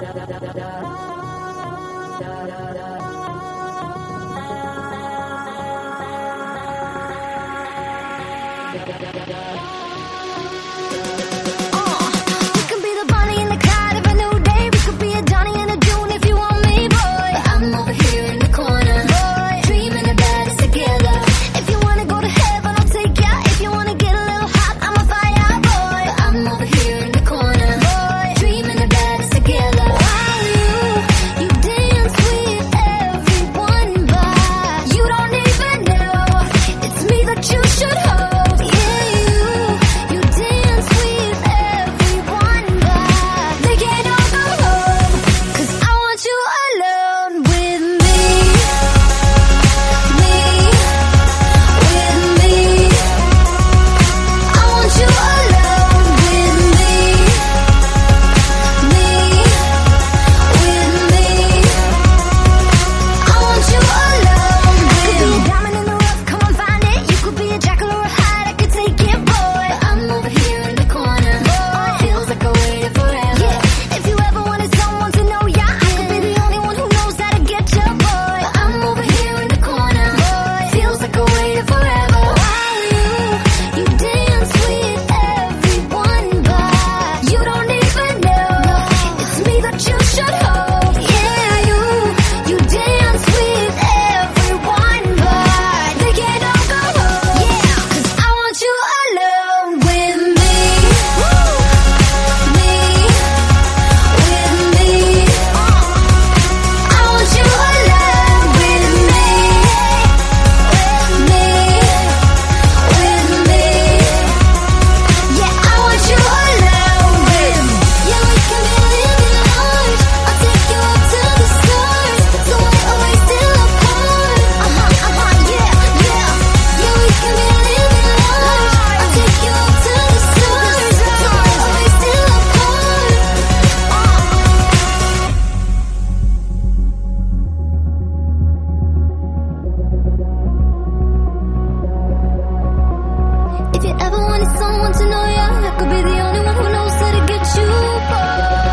can be the Bonnie and the Clyde of a new day. We could be a Johnny and a June if you want me, boy. But I'm over here in the corner, boy, dreaming about us together. If you wanna go to heaven, I'll take ya. If you wanna get a little hot, I'm a fire, boy. But I'm over here in the corner, boy, dreaming about us together. While you dance with everyone, but you don't even know it's me that you should hold. Yeah, you dance with everyone, but they can't all go home. 'Cause I want you alone with me. With me. I want you alone with me. With me. I want you alone with me. Could be a diamond in the rough, come on find it. You could be a jackal or a hyde, I could take it, boy. But I'm over here in the corner, boy, feels like I waited forever. Yeah, if you ever wanted someone to know ya, I could be the only one who knows how to get ya, boy. But I'm over here in the corner, boy, feels like I waited forever. While you dance with everyone, but you don't even know it's me that you should hold. Yeah, you dance with everyone, but they can't all go home. Yeah, 'cause I want you alone with me. With me. I want you alone with me. With me. Yeah, I want you alone with me. Yeah, we can be living large. I'll take you up to the stars, so we're always still apart. Yeah. Yeah, we can be living large. I'll take you up to the stars, so we're always still apart. If you ever wanted someone to know ya, I could be the only one who knows how to get you, boy.